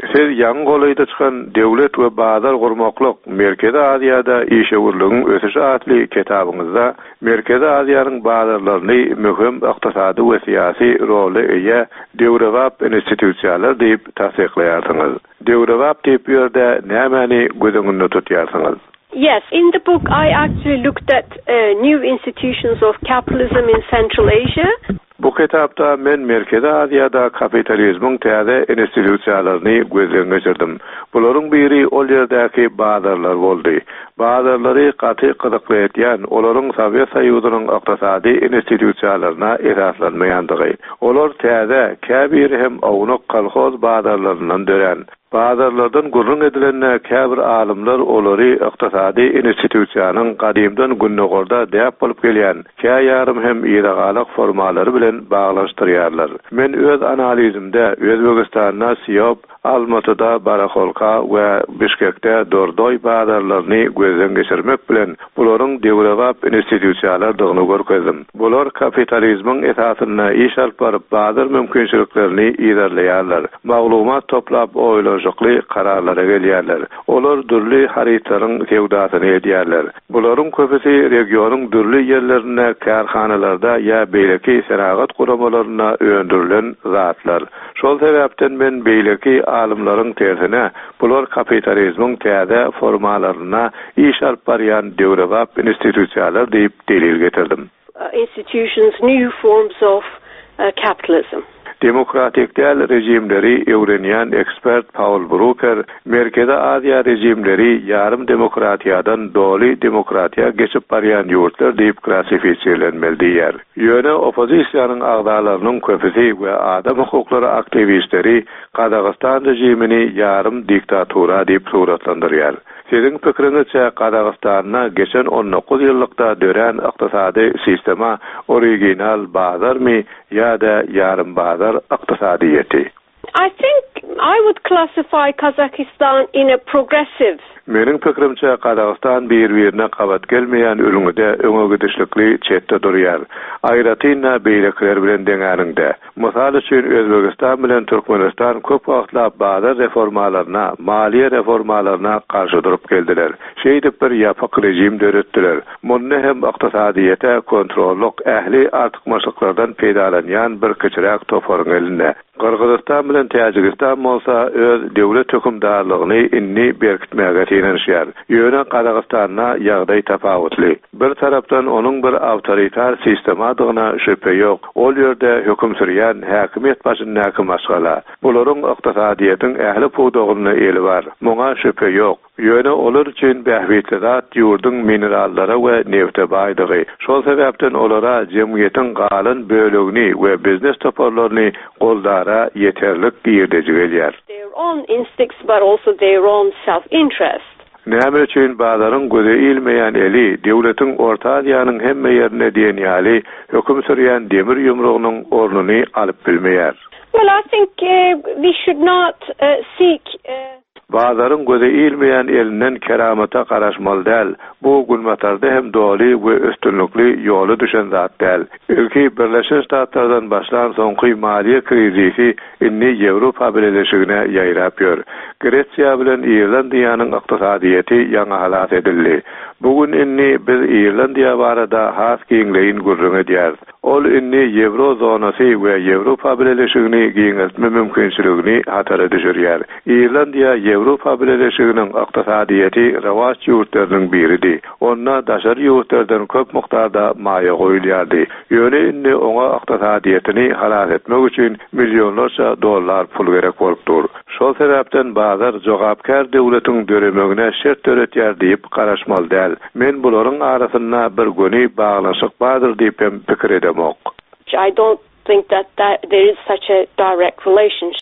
Siz ýaňy golayda çykan Döwlet we Bazar gurmaklyk Merkezi Aziýada işegurlygyň ösüşi atly kitabyňyzda Merkezi Aziýanyň bazarlaryny möhüm ykdysady we syýasy roly eýe Döwrewap institusiýalar diýip tasdiklaýarsyňyz. Döwrewap diýip ýerde nämäni gözüňizde tutýarsyňyz? Yes, in the book I actually looked at new institutions of capitalism in Central Asia. Bu kitapda men Merkezi Aziýada kapitalizmiň täze institusiýalaryny gözden geçirdim. Bularyň biri ol ýerdäki bazarlar boldy. Bazarlary gaty gyzykly olaryň Sowet Soýuzynyň ykdysady institusiýalaryna esaslanmaýandygy. Olar täze käbir hem awnak kolhoz bazarlaryndan dören. Bazarlardan gurrun edilenne käbir alimler olary ykdysady institusiýanyň gadymdan günnegorda däp bolup gelýän käýärym hem ýeragalyk formalary bilen baglaşdyrýarlar. Men öz analizimde Özbegistanyna Siyop, Almatyda Barakolka we Bişkekde Dordoy bazarlaryny gözden geçirmek bilen bularyň Döwrewap institusiýalardygyny görkezdim. Bular kapitalizmiň esasyna iş alyp baryp bazar mümkinçiliklerini ýerleýärler. Maglumat toplap oýlaşykly kararlara gelýärler. Olar dürli haritaryň tewdasyny edýärler. Bularyň köpüsi regionyň dürli ýerlerine, karhanalarda ýa beýleki seragat guramalaryna öndürilen zatlar. Şol sebäpden men beýleki alimlaryň tersine bular kapitalizmiň täze formalaryna iş alyp barýan Döwrewap institusiýalar diýip delil getirdim. Institutions, new forms of capitalism. Demokratik däl rejimleri öwrenýän ekspert Paul Brucker Merkezi Aziýa rejimleri ýarym demokratiýadan doly demokratiýa geçip barýan ýurtlar diýip klassifisiýelenmeli diýer. Ýöne opozisiýanyň agdalarynyň köpüsi we adam hukuklary aktivistleri Qazaqstan rejimini ýarym diktatura diýip suratlandyrýar. Sizin pikiriňizçe Qazaqstanyna geçen 19 ýyllykda dören ykdysady sistema original bazarmy ýa-da ýarym bazar ykdysadyýety? I think I would classify Kazakhstan in a progressive. Meniň pikirimçe Qazaqstan bir-birine gabat gelmeýän ürüňde öňe gidişlikli çetde durýar. Aýratynda beýlekler bilen deňärinde. Mysal üçin Özbegistan bilen Türkmenistan köp wagtla bazar reformalaryna, maliýe reformalaryna garşy durup geldiler. Şeýdip bir ýapyk rejim döretdiler. Munny hem ykdysadyýete kontrollyk ähli artykmaçlyklardan peýdalanýan bir kiçirek toparyň elinde. Qırgızistan bilen Täjikistan bolsa öz döwlet hökümdarlygyny inni berkitmäge ýa-da ýöne Qazaqstanyna ýagdaý tapawutly. Bir tarapdan onuň bir awtoritar sistemadygyna şüphe ýok. Ol ýerde höküm sürýän häkimet başyndaky maşgala. Bularyň ykdysadyýetyň ähli puwdagyny eli bar. Muňa şüphe ýok. Ýöne olar üçin bähwitlidat ýurdyň minerallary we nefte baýdygy. Şol sebäpden olara jemgyýetiň galan bölegini we biznes toparlaryny goldara yeterlik ýerde gelýär. Their own instincts but also their own self-interest. Näme üçin bazaryň göze ilmeýän eli döwletiň Orta Aziýanyň hemme ýerine diýenýäli höküm sürýän demir ýumrugynyň ornuny alyp bilmeýär. Well, I think we should not seek Bazaryň göze ilmeýän elinden keramata garaşmaly däl. Bu gulmatarda hem doly we üstünlikli ýoly düşen zat däl. Ülke Birleşik Ştatlardan başlan soňky maliýe krizisi inni Ýewropa birleşigine ýaýrap ýör. Gretsiýa bilen Irlandiýanyň ykdysadyýety ýaňa halat edildi. Bugün inni biz Irlandiýa barada has giňleýin gurrun edýär. Ol inni Ýewrozonasy we Ýewropa birleşigini giňeltme mümkinçiligini hatara düşürýär. Irlandiýa Ýewropa birleşiginiň ykdysadyýety rawaç ýurtlarynyň biridir. Onda daşar ýurtlardan köp mukdarda maýa goýulýardy. Ýöne inni oňa ykdysadyýetini halat etmek üçin millionlarça dollar pul gerek bolupdyr. Şol sebäpden bazar jogapkar döwletiň döremegine şert töretýär diýip garaşmaly däl. Men bularyň arasynda bir göni baglaşyk bardyr diýip pikir edemok. I don't think that there is such a direct relationship.